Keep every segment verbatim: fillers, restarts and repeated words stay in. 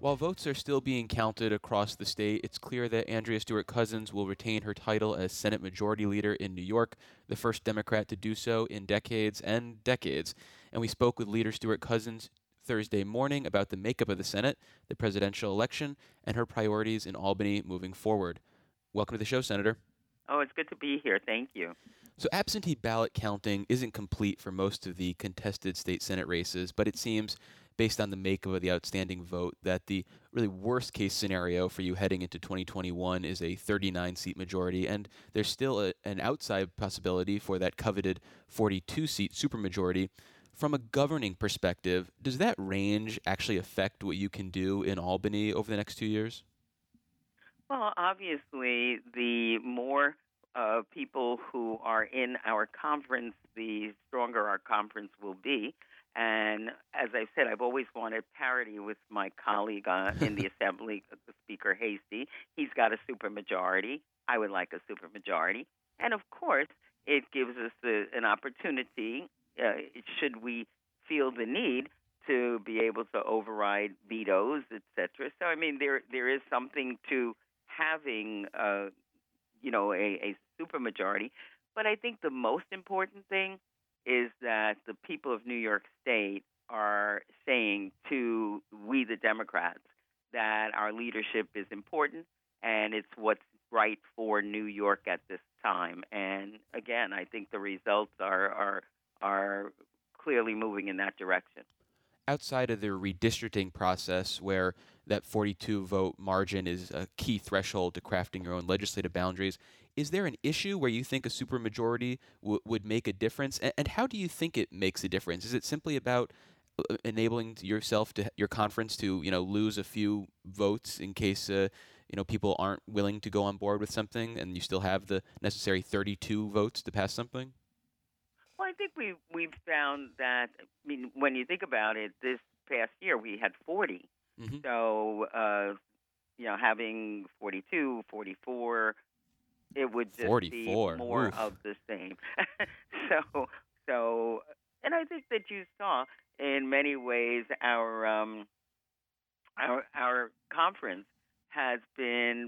While votes are still being counted across the state, it's clear that Andrea Stewart Cousins will retain her title as Senate Majority Leader in New York, the first Democrat to do so in decades and decades. And we spoke with Leader Stewart Cousins Thursday morning about the makeup of the Senate, the presidential election, and her priorities in Albany moving forward. Welcome to the show, Senator. Oh, it's good to be here. Thank you. So absentee ballot counting isn't complete for most of the contested state Senate races, but it seems, based on the makeup of the outstanding vote, that the really worst case scenario for you heading into twenty twenty-one is a thirty-nine seat majority, and there's still a, an outside possibility for that coveted forty-two seat supermajority. From a governing perspective, does that range actually affect what you can do in Albany over the next two years? Well, obviously, the more uh, people who are in our conference, the stronger our conference will be. And as I said, I've always wanted parity with my colleague uh, in the Assembly, Speaker Hasty. He's got a supermajority. I would like a supermajority. And of course, it gives us a, an opportunity, uh, should we feel the need, to be able to override vetoes, et cetera. So, I mean, there there is something to having, uh, you know, a, a supermajority. But I think the most important thing is that the people of New York State are saying to we, the Democrats, that our leadership is important and it's what's right for New York at this time. And again, I think the results are are are clearly moving in that direction. Outside of the redistricting process, where that forty-two vote margin is a key threshold to crafting your own legislative boundaries, is there an issue where you think a supermajority w- would make a difference? And, and how do you think it makes a difference? Is it simply about uh, enabling yourself to your conference to you know lose a few votes in case uh, you know people aren't willing to go on board with something, and you still have the necessary thirty-two votes to pass something? Well, I think we we've found that. I mean, when you think about it, this past year we had forty. Mm-hmm. So, uh, you know, having forty-two, forty-four, it would just forty-four. be more Oof. of the same. so, so, and I think that you saw in many ways our um, our our conference has been,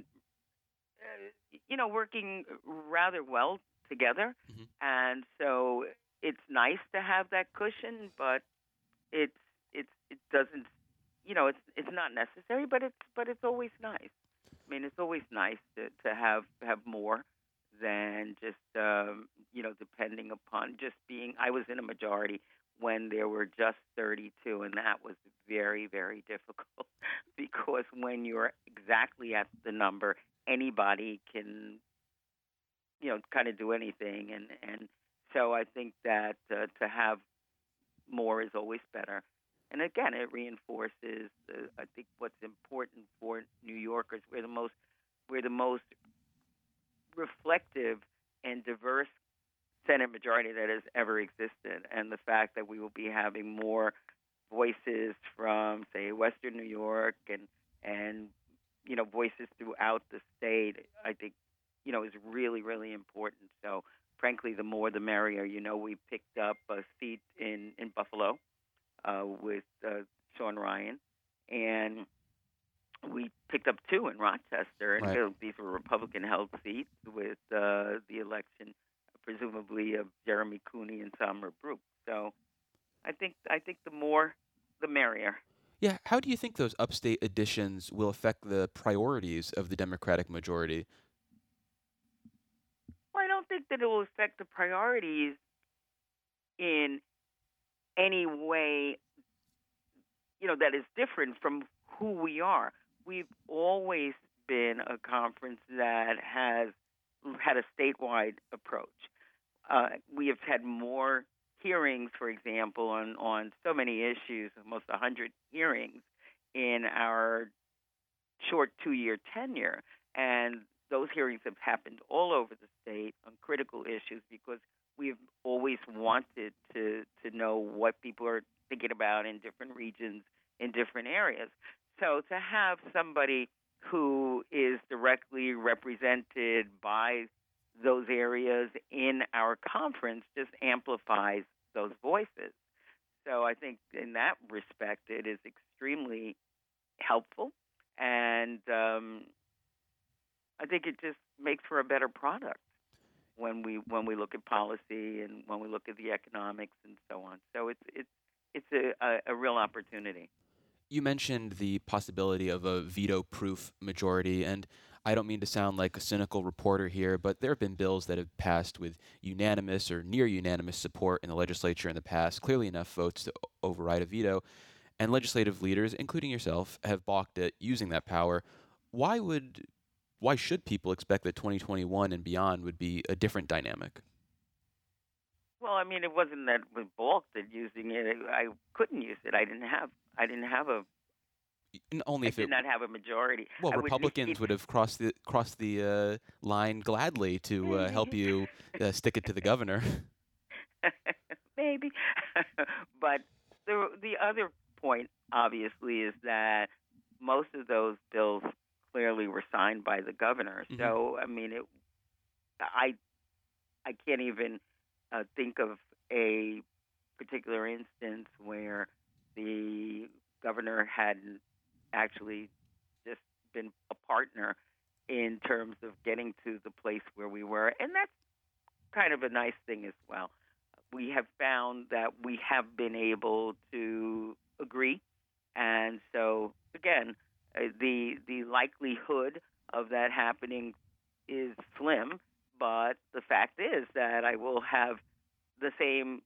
uh, you know, working rather well together, Mm-hmm. and so it's nice to have that cushion, but it's it's it doesn't, you know, it's it's not necessary, but it's but it's always nice. I mean, it's always nice to, to have have more than just um, you know depending upon just being. I was in a majority when there were just thirty-two, and that was very very difficult because when you're exactly at the number, anybody can you know, kind of do anything. And, and so I think that uh, to have more is always better. And again, it reinforces, uh, I think, what's important for New Yorkers. We're the most, we're the most reflective and diverse Senate majority that has ever existed. And the fact that we will be having more voices from, say, Western New York and, and you know, voices throughout the state, I think, you know, is really, really important. So, frankly, the more the merrier. You know, we picked up a seat in, in Buffalo uh, with uh, Sean Ryan, and we picked up two in Rochester. And Right. these were Republican-held seats with uh, the election, presumably, of Jeremy Cooney and Summer Brooke. So, I think I think the more, the merrier. Yeah, how do you think those upstate additions will affect the priorities of the Democratic majority? Well, I don't think that it will affect the priorities in any way, you know, that is different from who we are. We've always been a conference that has had a statewide approach. Uh, we have had more hearings, for example, on, on so many issues, almost one hundred hearings in our short two-year tenure. And those hearings have happened all over the state on critical issues because we've always wanted to to know what people are thinking about in different regions, in different areas. So to have somebody who is directly represented by those areas in our conference just amplifies those voices. So I think in that respect, it is extremely helpful, and um, I think it just makes for a better product when we when we look at policy and when we look at the economics and so on. So it's it's it's a, a, a real opportunity. You mentioned the possibility of a veto-proof majority, and I don't mean to sound like a cynical reporter here, but there have been bills that have passed with unanimous or near unanimous support in the legislature in the past, clearly enough votes to override a veto, and legislative leaders, including yourself, have balked at using that power. Why would why should people expect that twenty twenty-one and beyond would be a different dynamic? Well, I mean, it wasn't that we balked at using it. I couldn't use it. I didn't have. I didn't have a. And only I if did it not have a majority. well, I would Republicans need, would have crossed the crossed the uh, line gladly to uh, help you uh, stick it to the governor. maybe, but the the other point, obviously, is that most of those bills clearly were signed by the governor. Mhm. So, I mean, it. I I can't even uh, think of a particular instance where the governor hadn't actually just been a partner in terms of getting to the place where we were. And that's kind of a nice thing as well. We have found that we have been able to agree. And so, again, uh, the the likelihood of that happening is slim. But the fact is that I will have the same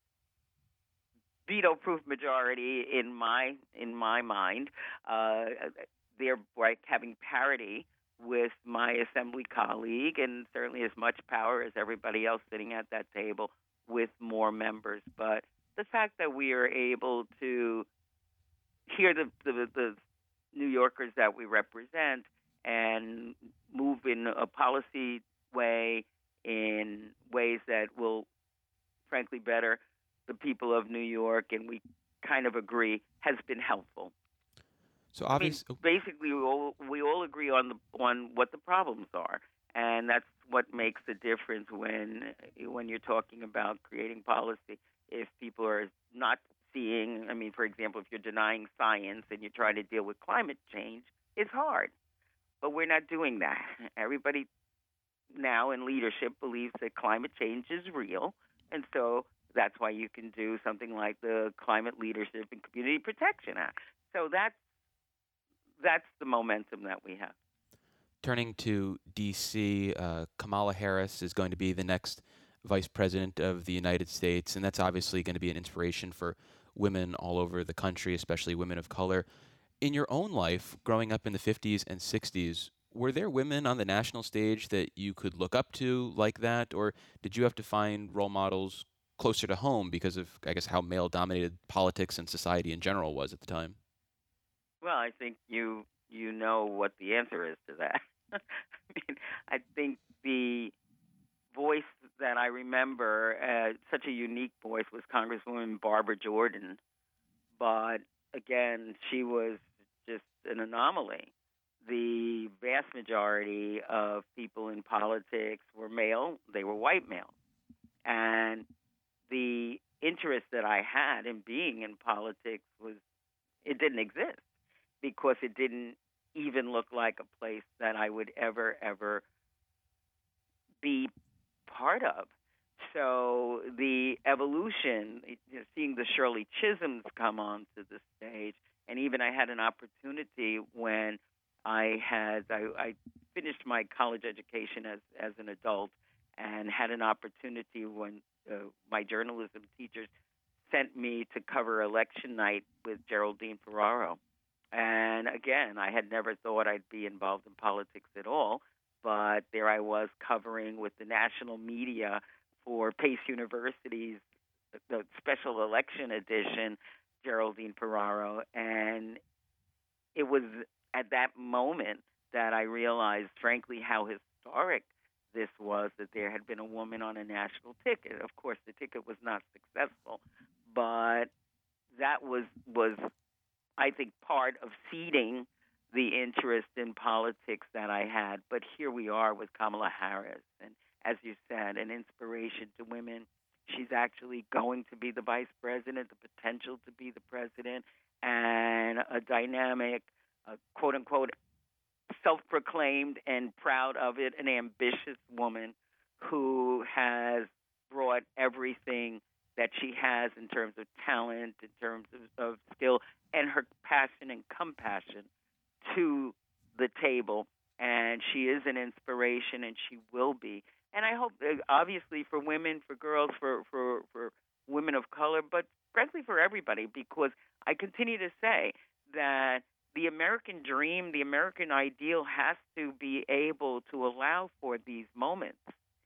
veto-proof majority in my in my mind. Uh, thereby having parity with my assembly colleague, and certainly as much power as everybody else sitting at that table with more members. But the fact that we are able to hear the the, the New Yorkers that we represent and move in a policy way, in ways that will, frankly, better the people of New York, and we kind of agree, has been helpful. So I mean, obviously, basically, we all we all agree on the on what the problems are, and that's what makes the difference when when you're talking about creating policy. If people are not seeing, I mean, for example, if you're denying science and you're trying to deal with climate change, it's hard. But we're not doing that. Everybody now in leadership believes that climate change is real, and so that's why you can do something like the Climate Leadership and Community Protection Act. So that's that's the momentum that we have. Turning to D C, uh, Kamala Harris is going to be the next vice president of the United States, and that's obviously going to be an inspiration for women all over the country, especially women of color. In your own life, growing up in the fifties and sixties, were there women on the national stage that you could look up to like that, or did you have to find role models closer to home because of, I guess, how male-dominated politics and society in general was at the time? Well, I think you you know what the answer is to that. I mean, I think the voice that I remember, uh, such a unique voice, was Congresswoman Barbara Jordan. But again, she was just an anomaly. The vast majority of people in politics were male. They were white males. And the interest that I had in being in politics was, it didn't exist because it didn't even look like a place that I would ever, ever be part of. So the evolution, you know, seeing the Shirley Chisholms come onto the stage, and even I had an opportunity when I had I, I finished my college education as as an adult, and had an opportunity when uh, my journalism teachers sent me to cover election night with Geraldine Ferraro. And again, I had never thought I'd be involved in politics at all, but there I was covering with the national media for Pace University's the special election edition, Geraldine Ferraro, and it was at that moment that I realized, frankly, how historic this was, that there had been a woman on a national ticket. Of course, the ticket was not successful, but that was was I think part of seeding the interest in politics that I had. But here we are with Kamala Harris, and as you said, an inspiration to women. She's actually going to be the vice president, the potential to be the president, and a dynamic a quote unquote self-proclaimed and proud of it, an ambitious woman who has brought everything that she has in terms of talent, in terms of, of skill, and her passion and compassion to the table. And she is an inspiration, and she will be. And I hope, uh, obviously, for women, for girls, for, for, for women of color, but frankly for everybody, because I continue to say that the American dream, the American ideal has to be able to allow for these moments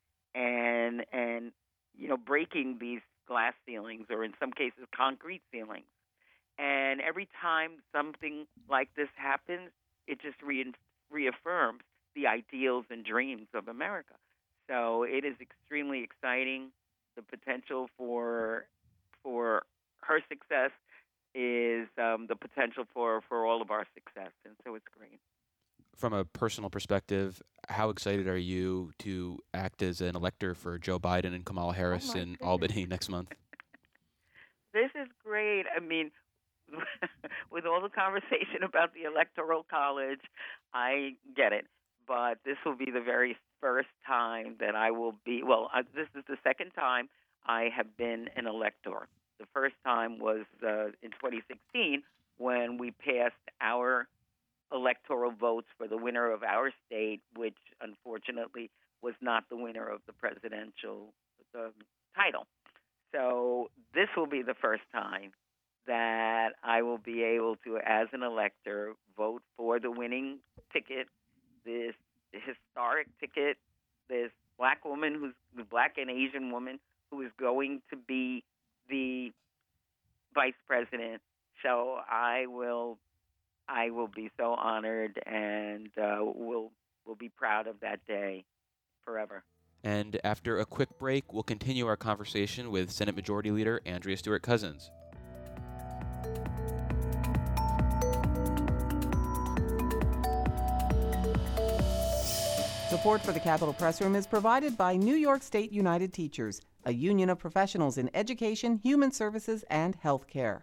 and, and you know, breaking these glass ceilings, or in some cases concrete ceilings. And every time something like this happens, it just re- reaffirms the ideals and dreams of America. So it is extremely exciting. The potential for for her success is um, the potential for, for all of our success, and so it's great. From a personal perspective, how excited are you to act as an elector for Joe Biden and Kamala Harris oh in goodness. Albany next month? This is great. I mean, with all the conversation about the Electoral College, I get it. But this will be the very first time that I will be, well, uh, this is the second time I have been an elector. The first time was uh, in twenty sixteen when we passed our electoral votes for the winner of our state, which unfortunately was not the winner of the presidential the title. So this will be the first time that I will be able to, as an elector, vote for the winning ticket, this historic ticket, this black woman who's the black and Asian woman who is going to be the vice president. So I will, I will be so honored, and uh, will will be proud of that day forever. And after a quick break, we'll continue our conversation with Senate Majority Leader Andrea Stewart-Cousins. Support for the Capitol Press Room is provided by New York State United Teachers, a union of professionals in education, human services, and health care.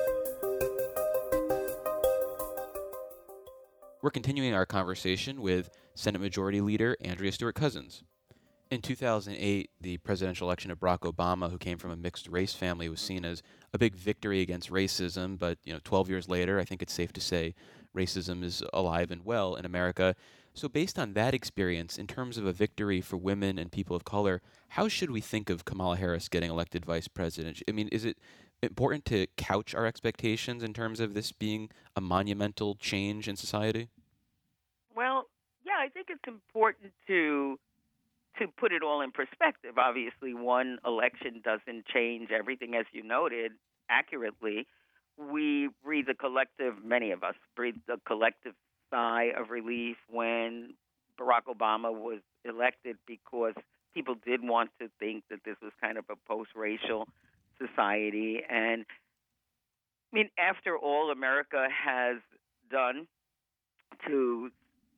We're continuing our conversation with Senate Majority Leader Andrea Stewart-Cousins. In two thousand eight, the presidential election of Barack Obama, who came from a mixed race family, was seen as a big victory against racism. But, you know, twelve years later, I think it's safe to say racism is alive and well in America. So based on that experience, in terms of a victory for women and people of color, how should we think of Kamala Harris getting elected vice president? I mean, is it important to couch our expectations in terms of this being a monumental change in society? Well, yeah, I think it's important to to put it all in perspective. Obviously, one election doesn't change everything, as you noted accurately. We breathe a collective, many of us breathed a collective sigh of relief when Barack Obama was elected, because people did want to think that this was kind of a post-racial society. And I mean, after all America has done to,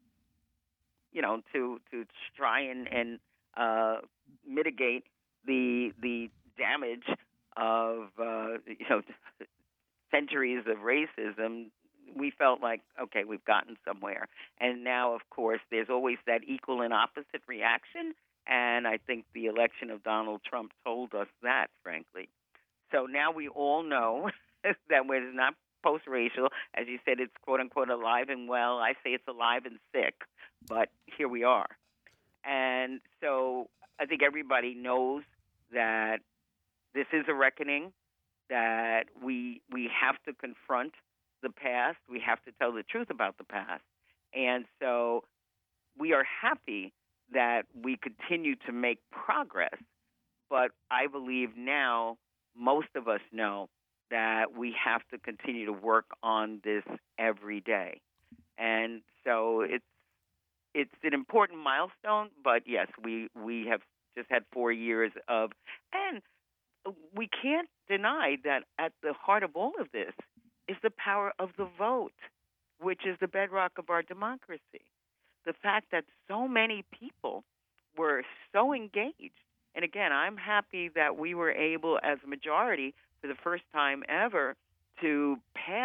you know, to to try and, and uh, mitigate the the damage of uh, you know centuries of racism, we felt like, okay, we've gotten somewhere. And now, of course, there's always that equal and opposite reaction. And I think the election of Donald Trump told us that, frankly. So now we all know that we're not post-racial. As you said, it's quote-unquote alive and well. I say it's alive and sick, but here we are. And so I think everybody knows that this is a reckoning, that we we have to confront the past. We have to tell the truth about the past. And so we are happy that we continue to make progress. But I believe now most of us know that we have to continue to work on this every day. And so it's it's an important milestone, but yes, we, we have just had four years of, and we can't deny that at the heart of all of this is the power of the vote, which is the bedrock of our democracy. The fact that so many people were so engaged. And again, I'm happy that we were able, as a majority, for the first time ever, to pass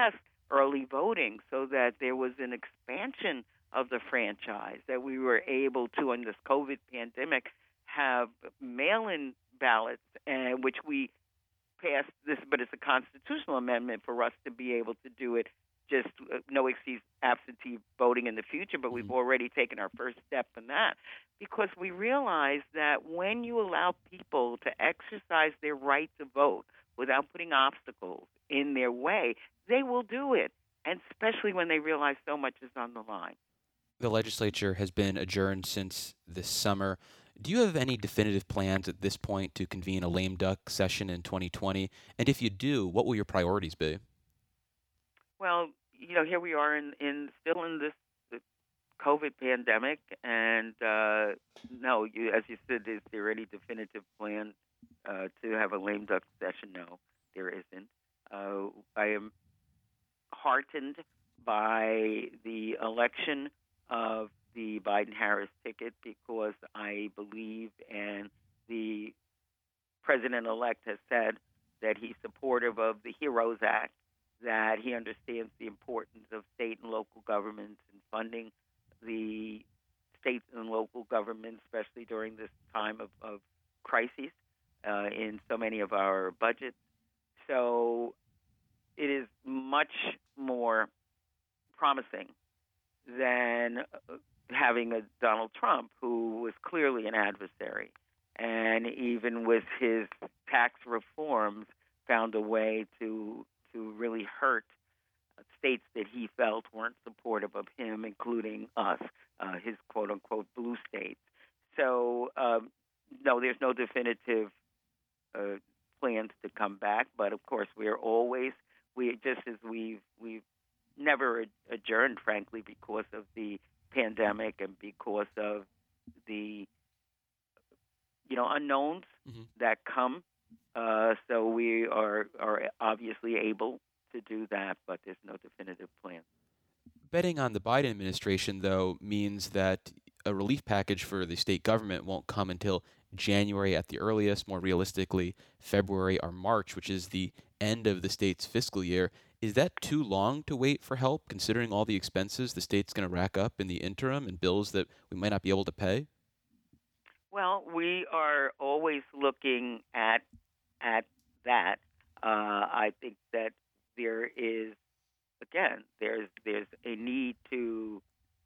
early voting so that there was an expansion of the franchise, that we were able to, in this COVID pandemic, have mail-in ballots, and which we passed this, but it's a constitutional amendment for us to be able to do it, just uh, no excuse absentee voting in the future, but we've already taken our first step in that because we realize that when you allow people to exercise their right to vote without putting obstacles in their way, they will do it, and especially when they realize so much is on the line. The legislature has been adjourned since this summer. Do you have any definitive plans at this point to convene a lame duck session in twenty twenty? And if you do, what will your priorities be? Well, you know, here we are in, in still in this the COVID pandemic, and uh, no, you, as you said, is there any definitive plan uh, to have a lame duck session? No, there isn't. Uh, I am heartened by the election of the Biden-Harris ticket because I believe, and the president-elect has said that he's supportive of the HEROES Act, that he understands the importance of state and local governments and funding the state and local governments, especially during this time of, of crises uh, in so many of our budgets. So it is much more promising than having a Donald Trump who was clearly an adversary, and even with his tax reforms found a way to to really hurt states that he felt weren't supportive of him, including us, uh, his quote-unquote blue states. So, um, no, there's no definitive uh, plans to come back, but of course we are always, we just as we've, we've never adjourned, frankly, because of the pandemic and because of the, you know, unknowns mm-hmm. that come. Uh, so we are are obviously able to do that, but there's no definitive plan. Betting on the Biden administration, though, means that a relief package for the state government won't come until January at the earliest, more realistically February or March, which is the end of the state's fiscal year. Is that too long to wait for help, considering all the expenses the state's going to rack up in the interim and bills that we might not be able to pay? Well, we are always looking at at that. Uh, I think that there is, again, there's there's a need to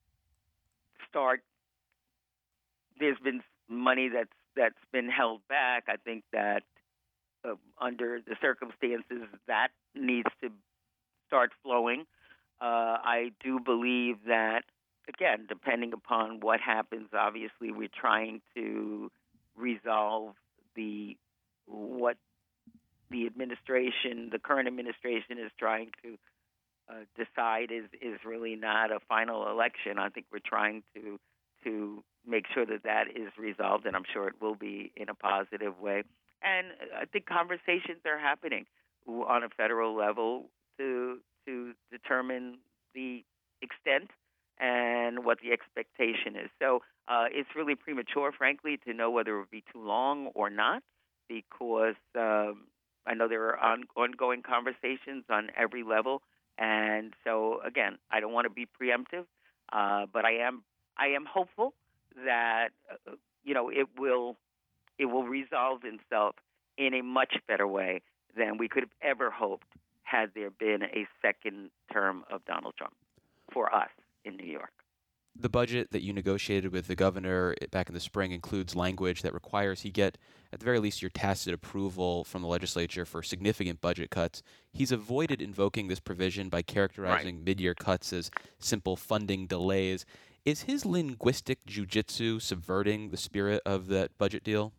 start. There's been money that's that's been held back. I think that uh, under the circumstances, that needs to start flowing. Uh, I do believe that, again, depending upon what happens, obviously we're trying to resolve the what the administration, the current administration, is trying to uh, decide is is really not a final election. I think we're trying to to make sure that that is resolved, and I'm sure it will be in a positive way. And I think conversations are happening on a federal level to to determine the extent and what the expectation is. So uh, it's really premature, frankly, to know whether it will be too long or not, because um, I know there are on, ongoing conversations on every level. And so, again, I don't want to be preemptive, uh, but I am I am hopeful that uh, you know it will it will resolve itself in a much better way than we could have ever hoped had there been a second term of Donald Trump for us in New York. The budget that you negotiated with the governor back in the spring includes language that requires he get, at the very least, your tacit approval from the legislature for significant budget cuts. He's avoided invoking this provision by characterizing right. mid-year cuts as simple funding delays. Is his linguistic jujitsu subverting the spirit of that budget deal?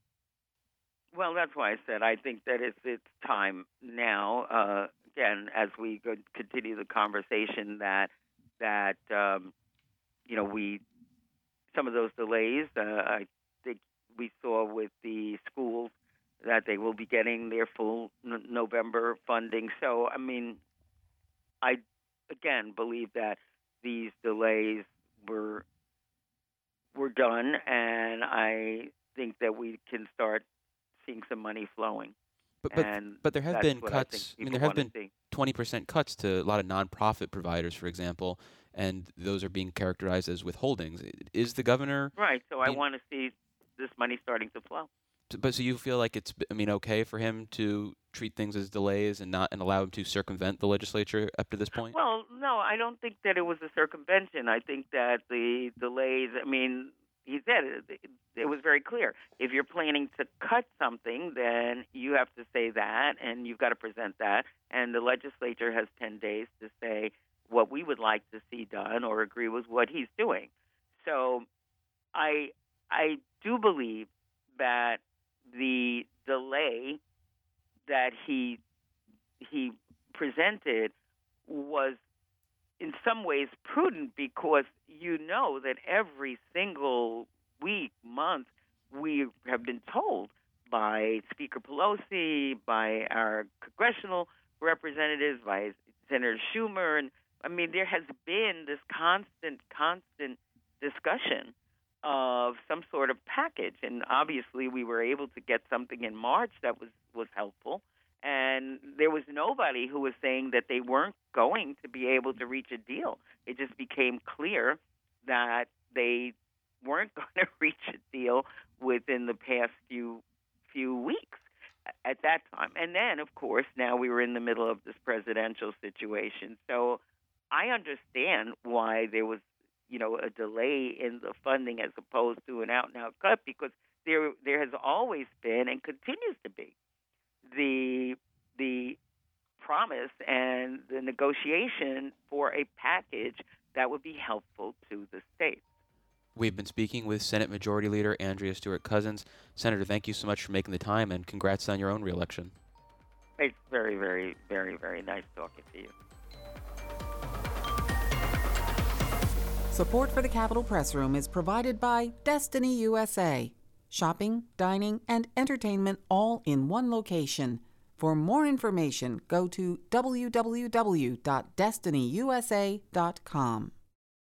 Well, that's why I said I think that it's it's time now. Uh, again, as we go, continue the conversation, that that um, you know we some of those delays. Uh, I think we saw with the schools that they will be getting their full n- November funding. So, I mean, I again believe that these delays were were done, and I think that we can start seeing some money flowing. But but and but there have that's been what I think cuts. I, mean, people there have want to been see. twenty percent cuts to a lot of nonprofit providers, for example, and those are being characterized as withholdings. Is the governor Right. So I being, want to see this money starting to flow. but so you feel like it's, I mean, okay for him to treat things as delays and not and allow him to circumvent the legislature up to this point? Well, no, I don't think that it was a circumvention. I think that the delays, I mean, he said it, it was very clear. If you're planning to cut something, then you have to say that, and you've got to present that. And the legislature has ten days to say what we would like to see done or agree with what he's doing. So I I do believe that the delay that he he presented was in some ways prudent, because you know that every single week, month, we have been told by Speaker Pelosi, by our congressional representatives, by Senator Schumer, and I mean, there has been this constant, constant discussion of some sort of package, and obviously we were able to get something in March that was, was helpful. And there was nobody who was saying that they weren't going to be able to reach a deal. It just became clear that they weren't going to reach a deal within the past few few weeks at that time. And then, of course, now we were in the middle of this presidential situation. So I understand why there was, you know, a delay in the funding as opposed to an out-and-out cut, because there there has always been and continues to be the the promise and the negotiation for a package that would be helpful to the states. We've been speaking with Senate Majority Leader Andrea Stewart-Cousins. Senator, thank you so much for making the time, and congrats on your own reelection. It's very, very, very, very nice talking to you. Support for the Capitol Press Room is provided by Destiny U S A. Shopping, dining, and entertainment all in one location. For more information, go to w w w dot destiny u s a dot com.